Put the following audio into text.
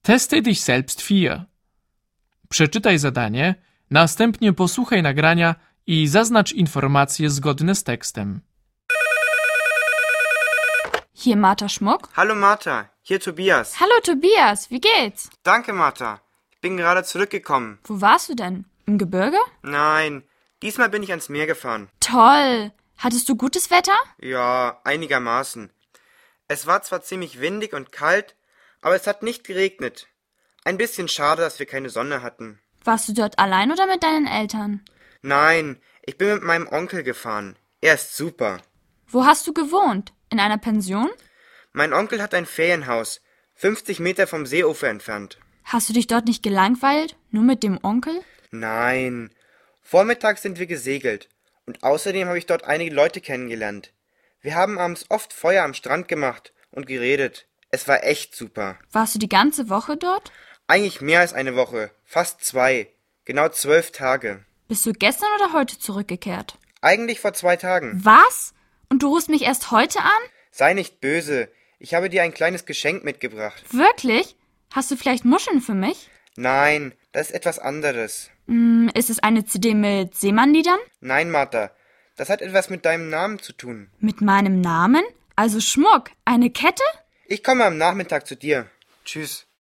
Testy tyś selbst 4. Przeczytaj zadanie, następnie posłuchaj nagrania i zaznacz informacje zgodne z tekstem. Hier Martha Schmuck. Hallo Martha, hier Tobias. Hallo Tobias, wie geht's? Danke Martha, ich bin gerade zurückgekommen. Wo warst du denn? Im Gebirge? Nein, diesmal bin ich ans Meer gefahren. Toll! Hattest du gutes Wetter? Ja, einigermaßen. Es war zwar ziemlich windig und kalt, aber es hat nicht geregnet. Ein bisschen schade, dass wir keine Sonne hatten. Warst du dort allein oder mit deinen Eltern? Nein, ich bin mit meinem Onkel gefahren. Er ist super. Wo hast du gewohnt? In einer Pension? Mein Onkel hat ein Ferienhaus, 50 Meter vom Seeufer entfernt. Hast du dich dort nicht gelangweilt? Nur mit dem Onkel? Nein, vormittags sind wir gesegelt und außerdem habe ich dort einige Leute kennengelernt. Wir haben abends oft Feuer am Strand gemacht und geredet. Es war echt super. Warst du die ganze Woche dort? Eigentlich mehr als eine Woche, fast 2, genau 12 Tage. Bist du gestern oder heute zurückgekehrt? Eigentlich vor 2 Tagen. Was? Und du rufst mich erst heute an? Sei nicht böse, ich habe dir ein kleines Geschenk mitgebracht. Wirklich? Hast du vielleicht Muscheln für mich? Nein, das ist etwas anderes. Ist es eine CD mit Seemannliedern? Nein, Martha, das hat etwas mit deinem Namen zu tun. Mit meinem Namen? Also Schmuck. Eine Kette? Ich komme am Nachmittag zu dir. Tschüss.